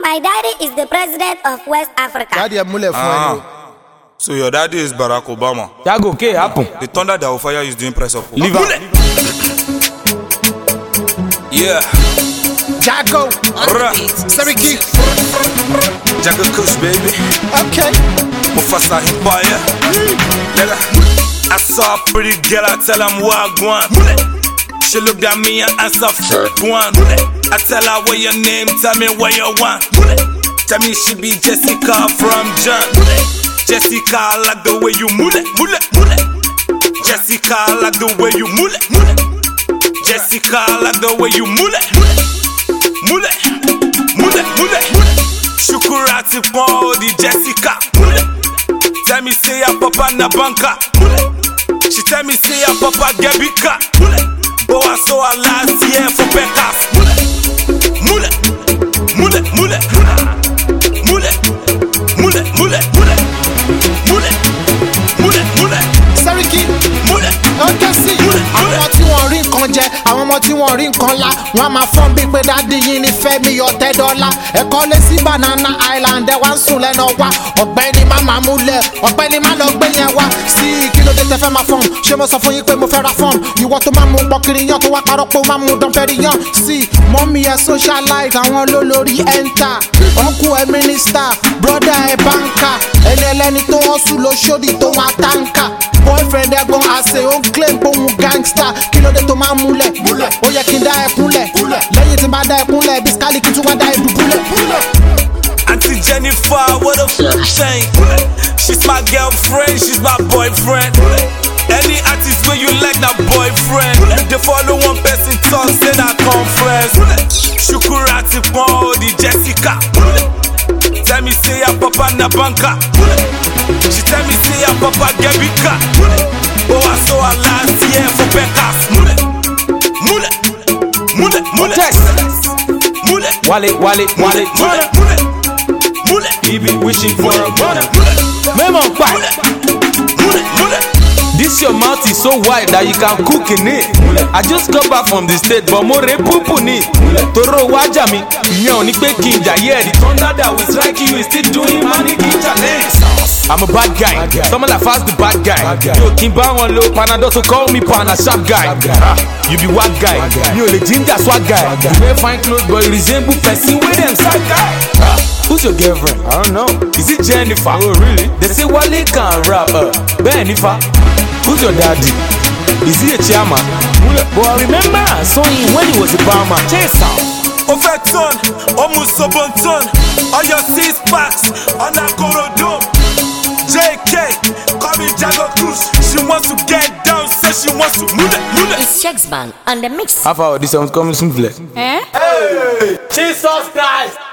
My daddy is the president of West Africa. Daddy, I'm mule for So your daddy is Barack Obama. Yago, okay, happen. The thunder that will fire is doing press up. Leave it. Yeah. Jago. Sariki. Jago Kush, baby. Okay. Mufasa Empire. Nigga. I saw a pretty girl, I tell him what I want. She looked at me and answered one. I tell her what your name, tell me what you want. Tell me she be Jessica from John. Jessica, I like the way you move it. Jessica, I like the way you move it. Jessica, I like the way you move it. Shukurati for the Jessica. Tell me say ya papa na banka. She tell me say ya papa get big car. But I saw her last year for Beckas. Sariki. Okay, see. Àwọn tí wọ́n rí nǹkan jẹ, àwọn ọmọ tí wọ́n rí nǹkan lá, wọ́n máa fọ́n bí pé dáàdi yín ní Fẹ́mi $10. Ẹ̀kọ́ lé sí Banana Island, ẹ̀ wá ń sùn lẹ́nu wa. Ọ̀gbẹ́ni má máa múlẹ̀, ọ̀gbẹ́ni má lọ gbé yẹn wá. Sí kí ló dé tẹ fẹ́ máa fọ́ọ̀mù? Ṣé mo sọ fún yín pé mo fẹ́ ra fọ́ọ̀mù? Ìwọ tó máa mú pọkiri yan tó wá parọ́ pé ó máa mú dánfẹ́rí yan. Sí mọ́mí ẹ̀ socialite, àwọn olólórí enter. Ọ̀nkú ẹ̀ mínísítà, brọ́dà ẹ̀ báńkà. Ẹni ẹlẹ́ni tó wọ́n sùn lóṣòdì tó wá táǹkà. Boyfriend ẹ̀gbọ́n àṣẹ ó ń claim pé òun gangster. Kí ló dé tó máa múlẹ̀? Ó yẹ kí n dá ẹkúnlẹ̀. Lẹ́yìn tí n bá dá ẹkúnlẹ̀, bí Skali kí n tún wá dá ẹdùbúlẹ̀. Auntie Jennifer, what a thing. She's my girlfriend, she's my boyfriend. Any artist where you like that boyfriend. They follow one person talks in a conference. Shukurati for the Jessica. Tell me say ya papa na banka. She tell me say ya papa get big car. Oh, I saw her last year for Beckas. Wale. He be wishing for a brother. Memon pipe. This your mouth is so wide that you can cook in it. I just got back from the state, but more pupu ni. Toro wajami, nyo ni pe kinja. Yeah, the thunder that will strike you is still doing money kinja legs. I'm a bad guy, someone that fast the bad guy. Yo, Kimba on low, Panado so call me Pana sharp guy. You be what guy? You the ginger swag guy. You wear fine clothes, but you resemble person with them sad guy. Who's your girlfriend? I don't know. Is it Jennifer? Oh really? They say Wale can rap. Jennifer. Who's your daddy? Is he a chairman? But I remember I saw him when he was a barman. Chase out. Overton, almost Sobonton. All your 6 packs on that Korodome. JK, call me Jago Kush. She wants to get down, say she wants to move it. It's Shakespeare on the mix. How far this sounds coming soon, Eh? Hey! Jesus Christ!